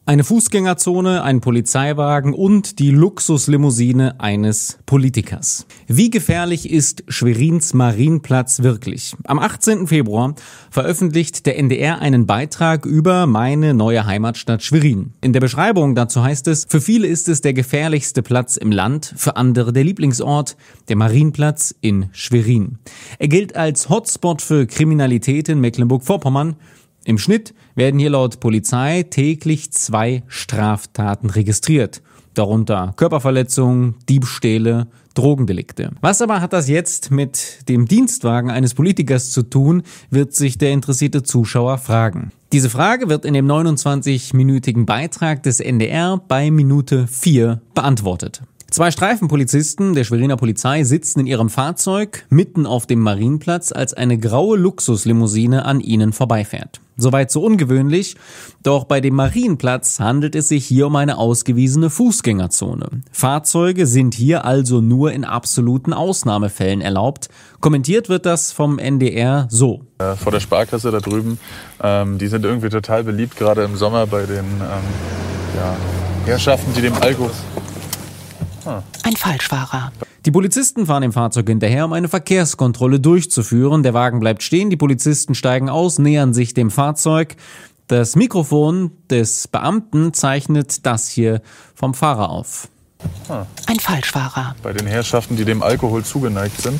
Eine Fußgängerzone, ein Polizeiwagen und die Luxuslimousine eines Politikers. Wie gefährlich ist Schwerins Marienplatz wirklich? Am 18. Februar veröffentlicht der NDR einen Beitrag über meine neue Heimatstadt Schwerin. In der Beschreibung dazu heißt es: Für viele ist es der gefährlichste Platz im Land, für andere der Lieblingsort, der Marienplatz in Schwerin. Er gilt als Hotspot für Kriminalität in Mecklenburg-Vorpommern. Im Schnitt werden hier laut Polizei täglich 2 Straftaten registriert, darunter Körperverletzungen, Diebstähle, Drogendelikte. Was aber hat das jetzt mit dem Dienstwagen eines Politikers zu tun, wird sich der interessierte Zuschauer fragen. Diese Frage wird in dem 29-minütigen Beitrag des NDR bei Minute 4 beantwortet. 2 Streifenpolizisten der Schweriner Polizei sitzen in ihrem Fahrzeug mitten auf dem Marienplatz, als eine graue Luxuslimousine an ihnen vorbeifährt. Soweit so ungewöhnlich, doch bei dem Marienplatz handelt es sich hier um eine ausgewiesene Fußgängerzone. Fahrzeuge sind hier also nur in absoluten Ausnahmefällen erlaubt. Kommentiert wird das vom NDR so. Vor der Sparkasse da drüben, die sind irgendwie total beliebt, gerade im Sommer bei den Herrschaften, die dem Alkohol... Ein Falschfahrer. Die Polizisten fahren dem Fahrzeug hinterher, um eine Verkehrskontrolle durchzuführen. Der Wagen bleibt stehen, die Polizisten steigen aus, nähern sich dem Fahrzeug. Das Mikrofon des Beamten zeichnet das hier vom Fahrer auf. Ein Falschfahrer. Bei den Herrschaften, die dem Alkohol zugeneigt sind.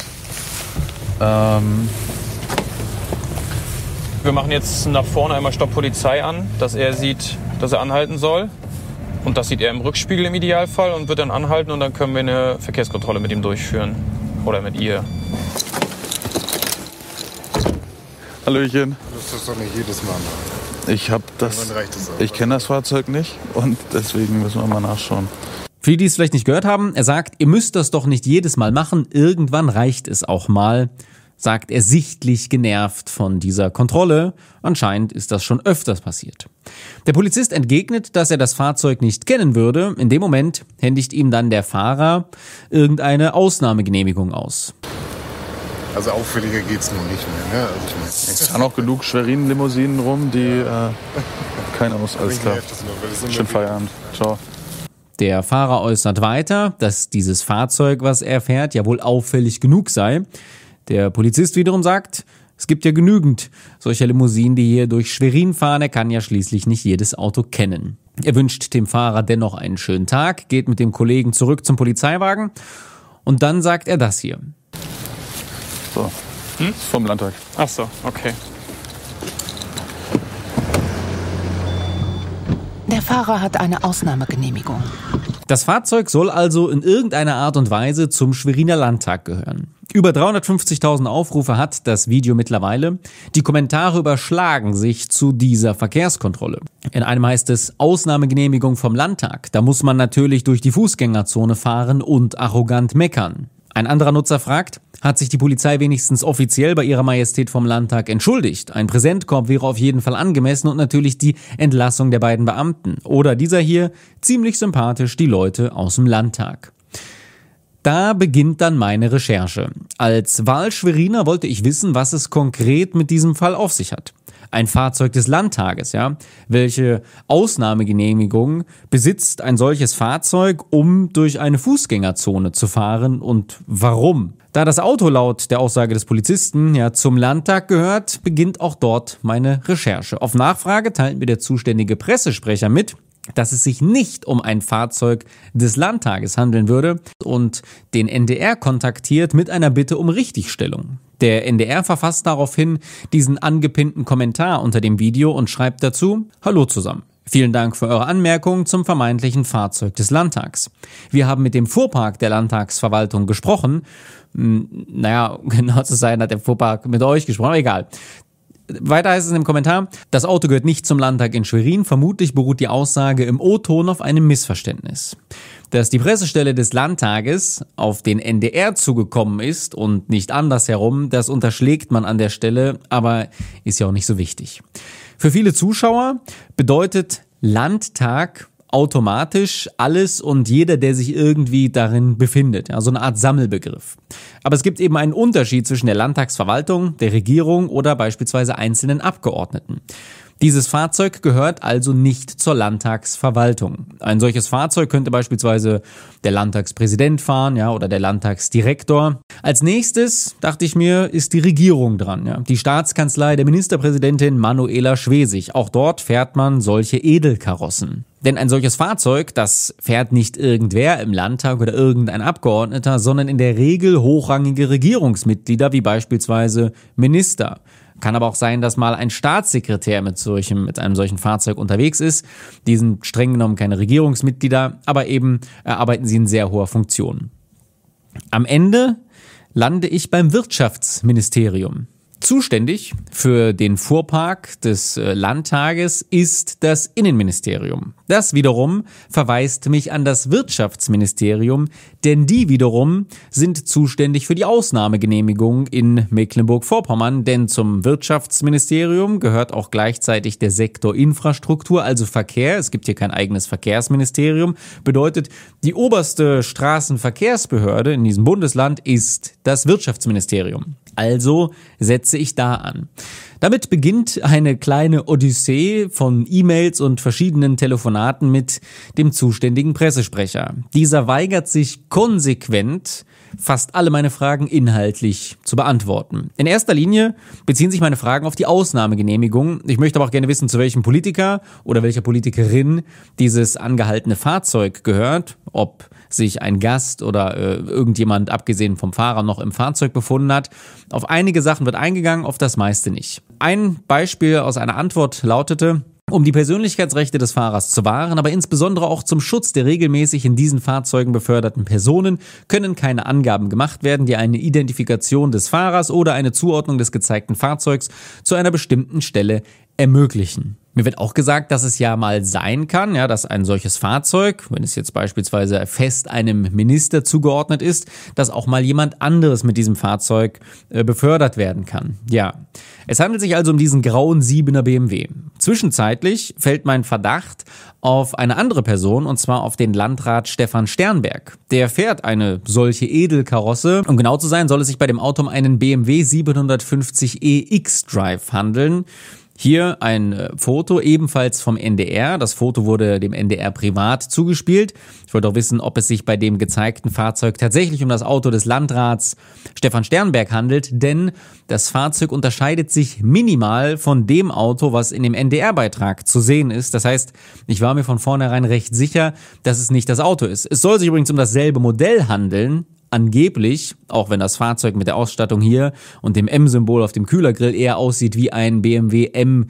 Wir machen jetzt nach vorne einmal Stopp Polizei an, dass er sieht, dass er anhalten soll. Und das sieht er im Rückspiegel im Idealfall und wird dann anhalten und dann können wir eine Verkehrskontrolle mit ihm durchführen. Oder mit ihr. Hallöchen. Du musst das doch nicht jedes Mal machen. Ich kenne das Fahrzeug nicht und deswegen müssen wir mal nachschauen. Für die, die es vielleicht nicht gehört haben, er sagt, ihr müsst das doch nicht jedes Mal machen, irgendwann reicht es auch mal, sagt er sichtlich genervt von dieser Kontrolle. Anscheinend ist das schon öfters passiert. Der Polizist entgegnet, dass er das Fahrzeug nicht kennen würde. In dem Moment händigt ihm dann der Fahrer irgendeine Ausnahmegenehmigung aus. Also auffälliger geht's nun nicht mehr, ne? Es fahren auch genug Schwerin-Limousinen rum, die kein Aus. Alles klar. Schönen Feierabend. Ciao. Der Fahrer äußert weiter, dass dieses Fahrzeug, was er fährt, ja wohl auffällig genug sei. Der Polizist wiederum sagt, es gibt ja genügend solcher Limousinen, die hier durch Schwerin fahren. Er kann ja schließlich nicht jedes Auto kennen. Er wünscht dem Fahrer dennoch einen schönen Tag, geht mit dem Kollegen zurück zum Polizeiwagen und dann sagt er das hier. So, ist vom Landtag. Ach so, okay. Der Fahrer hat eine Ausnahmegenehmigung. Das Fahrzeug soll also in irgendeiner Art und Weise zum Schweriner Landtag gehören. Über 350.000 Aufrufe hat das Video mittlerweile. Die Kommentare überschlagen sich zu dieser Verkehrskontrolle. In einem heißt es Ausnahmegenehmigung vom Landtag. Da muss man natürlich durch die Fußgängerzone fahren und arrogant meckern. Ein anderer Nutzer fragt, hat sich die Polizei wenigstens offiziell bei ihrer Majestät vom Landtag entschuldigt? Ein Präsentkorb wäre auf jeden Fall angemessen und natürlich die Entlassung der beiden Beamten. Oder dieser hier, ziemlich sympathisch, die Leute aus dem Landtag. Da beginnt dann meine Recherche. Als Wahlschweriner wollte ich wissen, was es konkret mit diesem Fall auf sich hat. Ein Fahrzeug des Landtages, ja? Welche Ausnahmegenehmigung besitzt ein solches Fahrzeug, um durch eine Fußgängerzone zu fahren und warum? Da das Auto laut der Aussage des Polizisten ja zum Landtag gehört, beginnt auch dort meine Recherche. Auf Nachfrage teilt mir der zuständige Pressesprecher mit, dass es sich nicht um ein Fahrzeug des Landtages handeln würde und den NDR kontaktiert mit einer Bitte um Richtigstellung. Der NDR verfasst daraufhin diesen angepinnten Kommentar unter dem Video und schreibt dazu: Hallo zusammen. Vielen Dank für eure Anmerkung zum vermeintlichen Fahrzeug des Landtags. Wir haben mit dem Fuhrpark der Landtagsverwaltung gesprochen. Naja, genau zu sein, hat der Fuhrpark mit euch gesprochen, aber egal. Weiter heißt es in dem Kommentar, das Auto gehört nicht zum Landtag in Schwerin. Vermutlich beruht die Aussage im O-Ton auf einem Missverständnis. Dass die Pressestelle des Landtages auf den NDR zugekommen ist und nicht andersherum, das unterschlägt man an der Stelle, aber ist ja auch nicht so wichtig. Für viele Zuschauer bedeutet Landtag automatisch alles und jeder, der sich irgendwie darin befindet. Also eine Art Sammelbegriff. Aber es gibt eben einen Unterschied zwischen der Landtagsverwaltung, der Regierung oder beispielsweise einzelnen Abgeordneten. Dieses Fahrzeug gehört also nicht zur Landtagsverwaltung. Ein solches Fahrzeug könnte beispielsweise der Landtagspräsident fahren, ja, oder der Landtagsdirektor. Als nächstes, dachte ich mir, ist die Regierung dran, ja. Die Staatskanzlei der Ministerpräsidentin Manuela Schwesig. Auch dort fährt man solche Edelkarossen. Denn ein solches Fahrzeug, das fährt nicht irgendwer im Landtag oder irgendein Abgeordneter, sondern in der Regel hochrangige Regierungsmitglieder wie beispielsweise Minister. Kann aber auch sein, dass mal ein Staatssekretär mit einem solchen Fahrzeug unterwegs ist. Die sind streng genommen keine Regierungsmitglieder, aber eben arbeiten sie in sehr hoher Funktion. Am Ende lande ich beim Wirtschaftsministerium. Zuständig für den Fuhrpark des Landtages ist das Innenministerium. Das wiederum verweist mich an das Wirtschaftsministerium, denn die wiederum sind zuständig für die Ausnahmegenehmigung in Mecklenburg-Vorpommern, denn zum Wirtschaftsministerium gehört auch gleichzeitig der Sektor Infrastruktur, also Verkehr. Es gibt hier kein eigenes Verkehrsministerium. Bedeutet, die oberste Straßenverkehrsbehörde in diesem Bundesland ist das Wirtschaftsministerium. Also setze ich da an. Damit beginnt eine kleine Odyssee von E-Mails und verschiedenen Telefonaten mit dem zuständigen Pressesprecher. Dieser weigert sich konsequent, fast alle meine Fragen inhaltlich zu beantworten. In erster Linie beziehen sich meine Fragen auf die Ausnahmegenehmigung. Ich möchte aber auch gerne wissen, zu welchem Politiker oder welcher Politikerin dieses angehaltene Fahrzeug gehört, ob sich ein Gast oder irgendjemand, abgesehen vom Fahrer, noch im Fahrzeug befunden hat. Auf einige Sachen wird eingegangen, auf das meiste nicht. Ein Beispiel aus einer Antwort lautete: Um die Persönlichkeitsrechte des Fahrers zu wahren, aber insbesondere auch zum Schutz der regelmäßig in diesen Fahrzeugen beförderten Personen, können keine Angaben gemacht werden, die eine Identifikation des Fahrers oder eine Zuordnung des gezeigten Fahrzeugs zu einer bestimmten Stelle ermöglichen. Mir wird auch gesagt, dass es ja mal sein kann, ja, dass ein solches Fahrzeug, wenn es jetzt beispielsweise fest einem Minister zugeordnet ist, dass auch mal jemand anderes mit diesem Fahrzeug befördert werden kann. Ja, es handelt sich also um diesen grauen 7er BMW. Zwischenzeitlich fällt mein Verdacht auf eine andere Person, und zwar auf den Landrat Stefan Sternberg. Der fährt eine solche Edelkarosse. Um genau zu sein, soll es sich bei dem Auto um einen BMW 750e X-Drive handeln. Hier ein Foto, ebenfalls vom NDR. Das Foto wurde dem NDR privat zugespielt. Ich wollte auch wissen, ob es sich bei dem gezeigten Fahrzeug tatsächlich um das Auto des Landrats Stefan Sternberg handelt, denn das Fahrzeug unterscheidet sich minimal von dem Auto, was in dem NDR-Beitrag zu sehen ist. Das heißt, ich war mir von vornherein recht sicher, dass es nicht das Auto ist. Es soll sich übrigens um dasselbe Modell handeln. Angeblich, auch wenn das Fahrzeug mit der Ausstattung hier und dem M-Symbol auf dem Kühlergrill eher aussieht wie ein BMW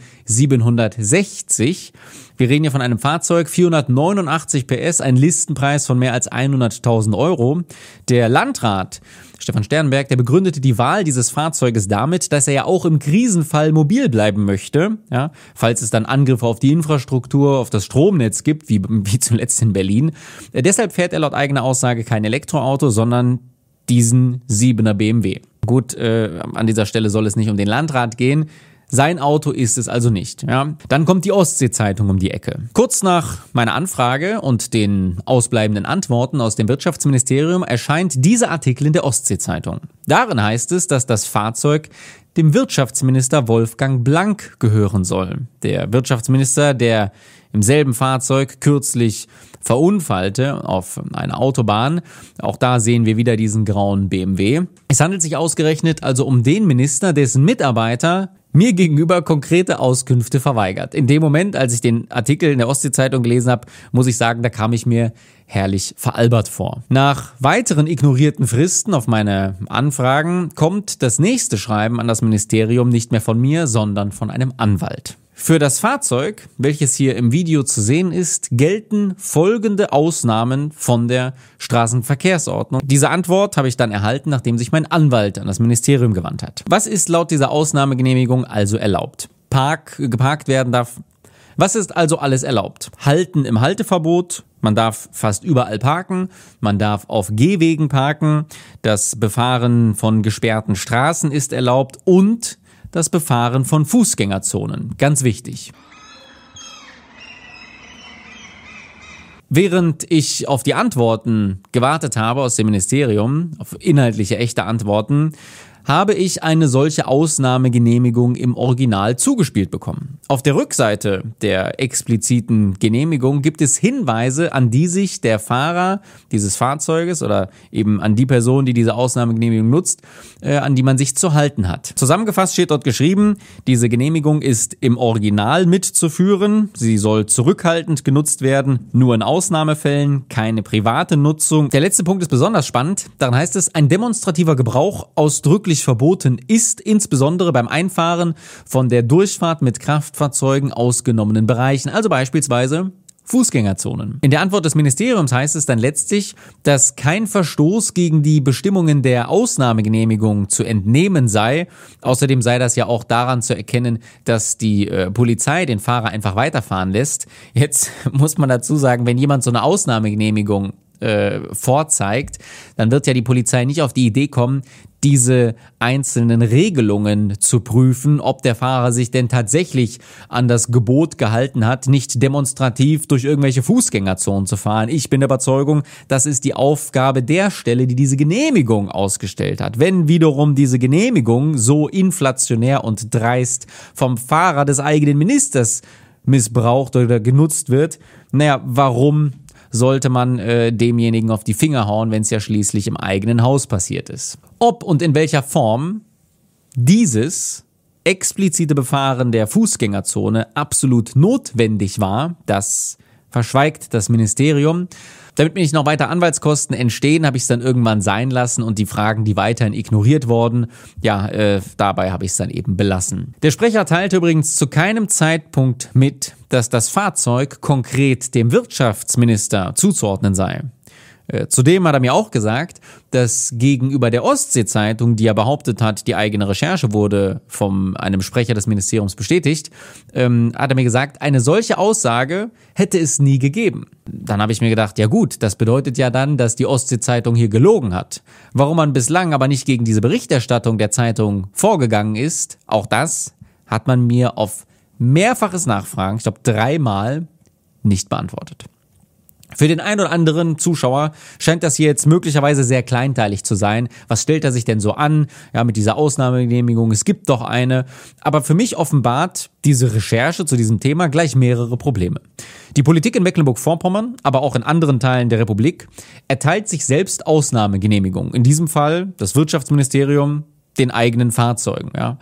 M760. Wir reden hier von einem Fahrzeug, 489 PS, ein Listenpreis von mehr als 100.000 Euro. Der Landrat Stefan Sternberg, der begründete die Wahl dieses Fahrzeuges damit, dass er ja auch im Krisenfall mobil bleiben möchte, ja, falls es dann Angriffe auf die Infrastruktur, auf das Stromnetz gibt, wie zuletzt in Berlin. Deshalb fährt er laut eigener Aussage kein Elektroauto, sondern diesen 7er BMW. Gut, an dieser Stelle soll es nicht um den Landrat gehen. Sein Auto ist es also nicht. Ja. Dann kommt die Ostsee-Zeitung um die Ecke. Kurz nach meiner Anfrage und den ausbleibenden Antworten aus dem Wirtschaftsministerium erscheint dieser Artikel in der Ostsee-Zeitung. Darin heißt es, dass das Fahrzeug dem Wirtschaftsminister Wolfgang Blank gehören soll. Der Wirtschaftsminister, der im selben Fahrzeug kürzlich verunfallte auf einer Autobahn. Auch da sehen wir wieder diesen grauen BMW. Es handelt sich ausgerechnet also um den Minister, dessen Mitarbeiter mir gegenüber konkrete Auskünfte verweigert. In dem Moment, als ich den Artikel in der Ostsee-Zeitung gelesen habe, muss ich sagen, da kam ich mir herrlich veralbert vor. Nach weiteren ignorierten Fristen auf meine Anfragen kommt das nächste Schreiben an das Ministerium nicht mehr von mir, sondern von einem Anwalt. Für das Fahrzeug, welches hier im Video zu sehen ist, gelten folgende Ausnahmen von der Straßenverkehrsordnung. Diese Antwort habe ich dann erhalten, nachdem sich mein Anwalt an das Ministerium gewandt hat. Was ist laut dieser Ausnahmegenehmigung also erlaubt? Geparkt werden darf. Was ist also alles erlaubt? Halten im Halteverbot. Man darf fast überall parken. Man darf auf Gehwegen parken. Das Befahren von gesperrten Straßen ist erlaubt und das Befahren von Fußgängerzonen. Ganz wichtig. Während ich auf die Antworten gewartet habe aus dem Ministerium, auf inhaltliche, echte Antworten, habe ich eine solche Ausnahmegenehmigung im Original zugespielt bekommen. Auf der Rückseite der expliziten Genehmigung gibt es Hinweise, an die sich der Fahrer dieses Fahrzeuges oder eben an die Person, die diese Ausnahmegenehmigung nutzt, an die man sich zu halten hat. Zusammengefasst steht dort geschrieben, diese Genehmigung ist im Original mitzuführen, sie soll zurückhaltend genutzt werden, nur in Ausnahmefällen, keine private Nutzung. Der letzte Punkt ist besonders spannend, darin heißt es, ein demonstrativer Gebrauch ausdrücklich verboten ist, insbesondere beim Einfahren von der Durchfahrt mit Kraftfahrzeugen ausgenommenen Bereichen, also beispielsweise Fußgängerzonen. In der Antwort des Ministeriums heißt es dann letztlich, dass kein Verstoß gegen die Bestimmungen der Ausnahmegenehmigung zu entnehmen sei. Außerdem sei das ja auch daran zu erkennen, dass die Polizei den Fahrer einfach weiterfahren lässt. Jetzt muss man dazu sagen, wenn jemand so eine Ausnahmegenehmigung vorzeigt, dann wird ja die Polizei nicht auf die Idee kommen, diese einzelnen Regelungen zu prüfen, ob der Fahrer sich denn tatsächlich an das Gebot gehalten hat, nicht demonstrativ durch irgendwelche Fußgängerzonen zu fahren. Ich bin der Überzeugung, das ist die Aufgabe der Stelle, die diese Genehmigung ausgestellt hat. Wenn wiederum diese Genehmigung so inflationär und dreist vom Fahrer des eigenen Ministers missbraucht oder genutzt wird, warum sollte man demjenigen auf die Finger hauen, wenn es ja schließlich im eigenen Haus passiert ist. Ob und in welcher Form dieses explizite Befahren der Fußgängerzone absolut notwendig war, das verschweigt das Ministerium. Damit mir nicht noch weiter Anwaltskosten entstehen, habe ich es dann irgendwann sein lassen und die Fragen, die weiterhin ignoriert wurden, dabei habe ich es dann eben belassen. Der Sprecher teilte übrigens zu keinem Zeitpunkt mit, dass das Fahrzeug konkret dem Wirtschaftsminister zuzuordnen sei. Zudem hat er mir auch gesagt, dass gegenüber der Ostsee-Zeitung, die er behauptet hat, die eigene Recherche wurde von einem Sprecher des Ministeriums bestätigt, hat er mir gesagt, eine solche Aussage hätte es nie gegeben. Dann habe ich mir gedacht, ja gut, das bedeutet ja dann, dass die Ostsee-Zeitung hier gelogen hat. Warum man bislang aber nicht gegen diese Berichterstattung der Zeitung vorgegangen ist, auch das hat man mir auf mehrfaches Nachfragen, ich glaube 3-mal, nicht beantwortet. Für den einen oder anderen Zuschauer scheint das hier jetzt möglicherweise sehr kleinteilig zu sein. Was stellt er sich denn so an? Ja, mit dieser Ausnahmegenehmigung, es gibt doch eine. Aber für mich offenbart diese Recherche zu diesem Thema gleich mehrere Probleme. Die Politik in Mecklenburg-Vorpommern, aber auch in anderen Teilen der Republik, erteilt sich selbst Ausnahmegenehmigungen. In diesem Fall das Wirtschaftsministerium den eigenen Fahrzeugen. Ja.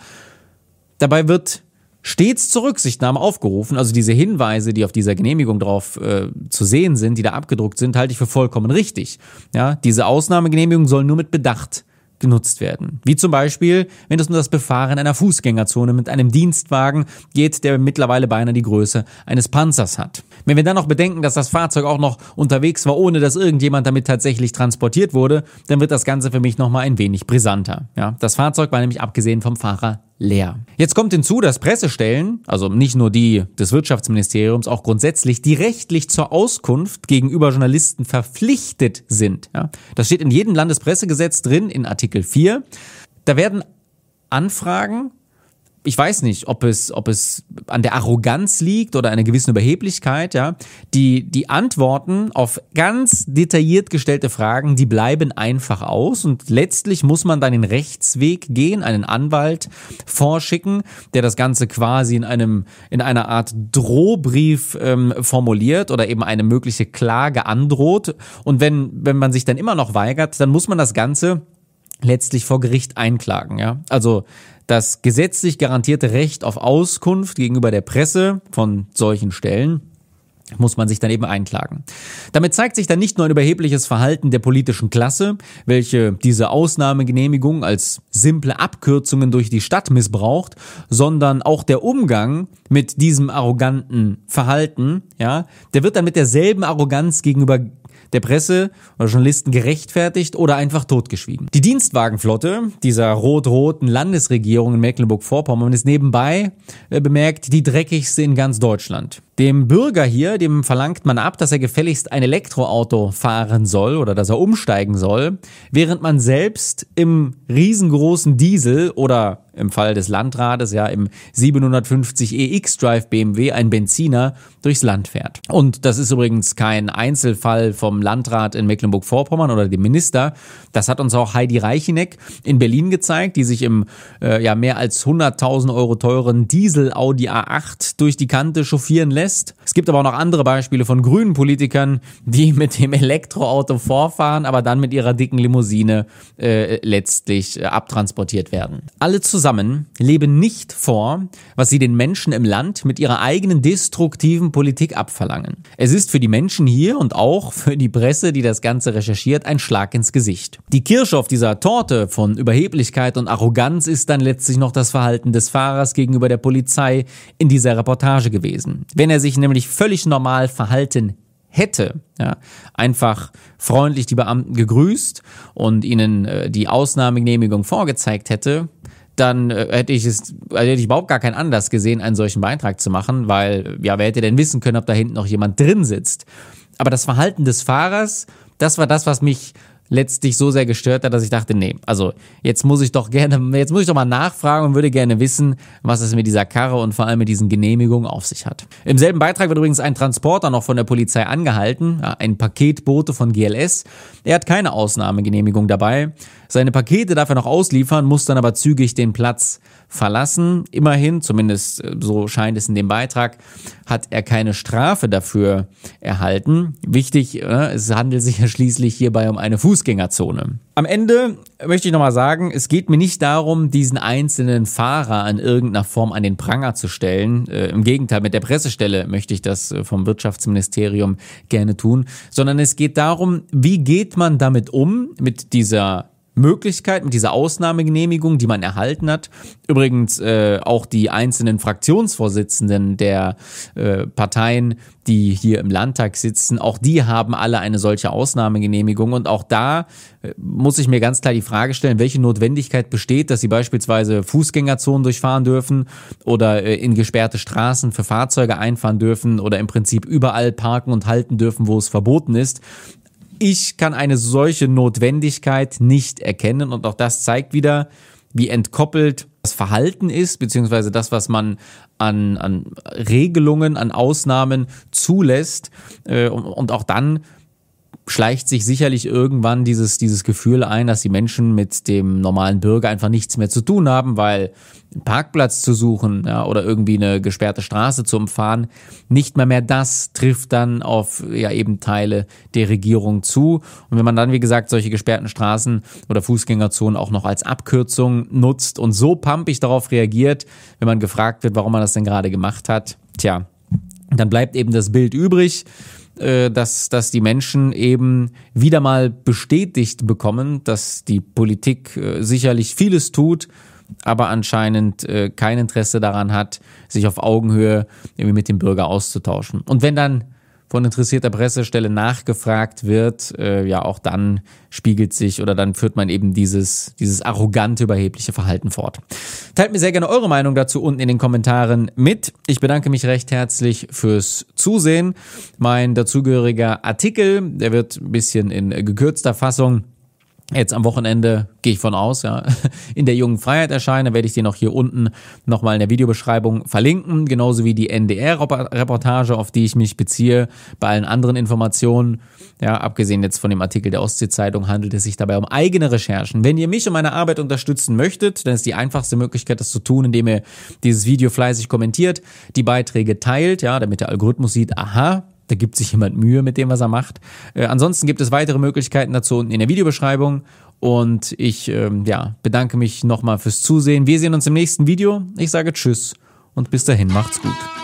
Dabei wird stets zur Rücksichtnahme aufgerufen, also diese Hinweise, die auf dieser Genehmigung drauf zu sehen sind, die da abgedruckt sind, halte ich für vollkommen richtig. Ja, diese Ausnahmegenehmigung soll nur mit Bedacht genutzt werden. Wie zum Beispiel, wenn es um das Befahren einer Fußgängerzone mit einem Dienstwagen geht, der mittlerweile beinahe die Größe eines Panzers hat. Wenn wir dann noch bedenken, dass das Fahrzeug auch noch unterwegs war, ohne dass irgendjemand damit tatsächlich transportiert wurde, dann wird das Ganze für mich nochmal ein wenig brisanter. Ja, das Fahrzeug war nämlich abgesehen vom Fahrer leer. Jetzt kommt hinzu, dass Pressestellen, also nicht nur die des Wirtschaftsministeriums, auch grundsätzlich, die rechtlich zur Auskunft gegenüber Journalisten verpflichtet sind. Ja, das steht in jedem Landespressegesetz drin, in Artikel 4. Da werden Anfragen, ich weiß nicht, ob es an der Arroganz liegt oder einer gewissen Überheblichkeit, ja, die Antworten auf ganz detailliert gestellte Fragen, die bleiben einfach aus und letztlich muss man dann den Rechtsweg gehen, einen Anwalt vorschicken, der das Ganze quasi in einer Art Drohbrief formuliert oder eben eine mögliche Klage androht und wenn man sich dann immer noch weigert, dann muss man das Ganze letztlich vor Gericht einklagen, ja. Also das gesetzlich garantierte Recht auf Auskunft gegenüber der Presse von solchen Stellen muss man sich dann eben einklagen. Damit zeigt sich dann nicht nur ein überhebliches Verhalten der politischen Klasse, welche diese Ausnahmegenehmigung als simple Abkürzungen durch die Stadt missbraucht, sondern auch der Umgang mit diesem arroganten Verhalten, ja, der wird dann mit derselben Arroganz gegenüber der Presse oder Journalisten gerechtfertigt oder einfach totgeschwiegen. Die Dienstwagenflotte dieser rot-roten Landesregierung in Mecklenburg-Vorpommern ist nebenbei bemerkt die dreckigste in ganz Deutschland. Dem Bürger hier, dem verlangt man ab, dass er gefälligst ein Elektroauto fahren soll oder dass er umsteigen soll, während man selbst im riesengroßen Diesel oder im Fall des Landrates ja im 750 EX-Drive BMW, ein Benziner, durchs Land fährt. Und das ist übrigens kein Einzelfall vom Landrat in Mecklenburg-Vorpommern oder dem Minister. Das hat uns auch Heidi Reicheneck in Berlin gezeigt, die sich im mehr als 100.000 Euro teuren Diesel Audi A8 durch die Kante chauffieren lässt. Es gibt aber auch noch andere Beispiele von grünen Politikern, die mit dem Elektroauto vorfahren, aber dann mit ihrer dicken Limousine letztlich abtransportiert werden. Alle zusammen leben nicht vor, was sie den Menschen im Land mit ihrer eigenen destruktiven Politik abverlangen. Es ist für die Menschen hier und auch für die Presse, die das Ganze recherchiert, ein Schlag ins Gesicht. Die Kirsche auf dieser Torte von Überheblichkeit und Arroganz ist dann letztlich noch das Verhalten des Fahrers gegenüber der Polizei in dieser Reportage gewesen. Wenn er sich nämlich völlig normal verhalten hätte, ja, einfach freundlich die Beamten gegrüßt und ihnen die Ausnahmegenehmigung vorgezeigt hätte, dann hätte ich überhaupt gar keinen Anlass gesehen, einen solchen Beitrag zu machen, weil, ja, wer hätte denn wissen können, ob da hinten noch jemand drin sitzt. Aber das Verhalten des Fahrers, das war das, was mich letztlich so sehr gestört hat, dass ich dachte, nee, also jetzt muss ich doch mal nachfragen und würde gerne wissen, was es mit dieser Karre und vor allem mit diesen Genehmigungen auf sich hat. Im selben Beitrag wird übrigens ein Transporter noch von der Polizei angehalten, ein Paketbote von GLS. Er hat keine Ausnahmegenehmigung dabei. Seine Pakete darf er noch ausliefern, muss dann aber zügig den Platz verlassen. Immerhin, zumindest so scheint es in dem Beitrag, hat er keine Strafe dafür erhalten. Wichtig, es handelt sich ja schließlich hierbei um eine Fußgängerzone. Am Ende möchte ich nochmal sagen, es geht mir nicht darum, diesen einzelnen Fahrer in irgendeiner Form an den Pranger zu stellen. Im Gegenteil, mit der Pressestelle möchte ich das vom Wirtschaftsministerium gerne tun, sondern es geht darum, wie geht man damit um, mit dieser Möglichkeit, mit dieser Ausnahmegenehmigung, die man erhalten hat. Übrigens auch die einzelnen Fraktionsvorsitzenden der Parteien, die hier im Landtag sitzen, auch die haben alle eine solche Ausnahmegenehmigung. Und auch da muss ich mir ganz klar die Frage stellen, welche Notwendigkeit besteht, dass sie beispielsweise Fußgängerzonen durchfahren dürfen oder in gesperrte Straßen für Fahrzeuge einfahren dürfen oder im Prinzip überall parken und halten dürfen, wo es verboten ist. Ich kann eine solche Notwendigkeit nicht erkennen und auch das zeigt wieder, wie entkoppelt das Verhalten ist, beziehungsweise das, was man an Regelungen, an Ausnahmen zulässt. Und auch dann schleicht sich sicherlich irgendwann dieses Gefühl ein, dass die Menschen mit dem normalen Bürger einfach nichts mehr zu tun haben, weil einen Parkplatz zu suchen, ja, oder irgendwie eine gesperrte Straße zu umfahren, nicht mehr das trifft dann auf eben Teile der Regierung zu. Und wenn man dann, wie gesagt, solche gesperrten Straßen oder Fußgängerzonen auch noch als Abkürzung nutzt und so pampig darauf reagiert, wenn man gefragt wird, warum man das denn gerade gemacht hat, dann bleibt eben das Bild übrig, dass die Menschen eben wieder mal bestätigt bekommen, dass die Politik sicherlich vieles tut, aber anscheinend kein Interesse daran hat, sich auf Augenhöhe irgendwie mit dem Bürger auszutauschen. Und wenn dann von interessierter Pressestelle nachgefragt wird, auch dann spiegelt sich oder dann führt man eben dieses arrogante, überhebliche Verhalten fort. Teilt mir sehr gerne eure Meinung dazu unten in den Kommentaren mit. Ich bedanke mich recht herzlich fürs Zusehen. Mein dazugehöriger Artikel, der wird ein bisschen in gekürzter Fassung jetzt am Wochenende, gehe ich von aus, in der Jungen Freiheit erscheinen, werde ich den auch hier unten nochmal in der Videobeschreibung verlinken, genauso wie die NDR-Reportage, auf die ich mich beziehe. Bei allen anderen Informationen, abgesehen jetzt von dem Artikel der Ostsee-Zeitung, handelt es sich dabei um eigene Recherchen. Wenn ihr mich und meine Arbeit unterstützen möchtet, dann ist die einfachste Möglichkeit, das zu tun, indem ihr dieses Video fleißig kommentiert, die Beiträge teilt, damit der Algorithmus sieht, aha, da gibt sich jemand Mühe mit dem, was er macht. Ansonsten gibt es weitere Möglichkeiten dazu unten in der Videobeschreibung. Und ich bedanke mich nochmal fürs Zusehen. Wir sehen uns im nächsten Video. Ich sage Tschüss und bis dahin macht's gut.